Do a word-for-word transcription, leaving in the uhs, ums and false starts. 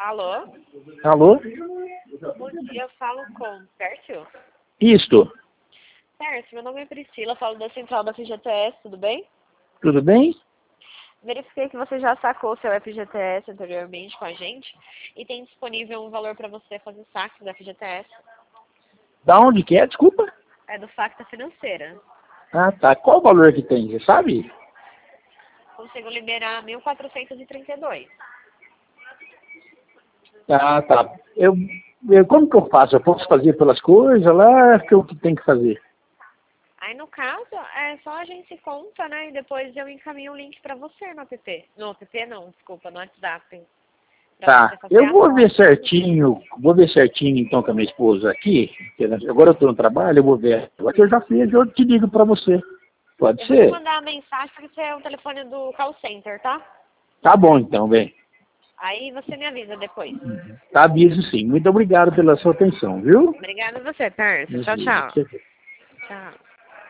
Alô? Alô? Bom dia, eu falo com Pércio? Isto. Pércio, meu nome é Priscila, falo da central da F G T S, tudo bem? Tudo bem? Verifiquei que você já sacou seu F G T S anteriormente com a gente e tem disponível um valor para você fazer saque da F G T S. Da onde que é? Desculpa. É do Facta Financeira. Ah, tá. Qual o valor que tem? Você sabe? Consigo liberar mil quatrocentos e trinta e dois. Ah, tá. Eu, eu, como que eu faço? Eu posso fazer pelas coisas lá? O que eu tenho que fazer? Aí, no caso, é só a gente se conta, né? E depois eu encaminho o link para você no app. No app não, desculpa, no WhatsApp. Pra Tá. você fazer Eu a vou ver cópia. certinho, vou ver certinho então com a minha esposa aqui. que Agora eu estou no trabalho, eu vou ver. Agora que eu já fiz, eu te ligo para você. Pode Eu vou te ser? mandar a mensagem porque esse é o telefone do call center, tá? Tá bom então, bem. Aí você me avisa depois. Tá, aviso sim. Muito obrigado pela sua atenção, viu? Obrigada a você, Pércio. Tchau, tchau. Tchau.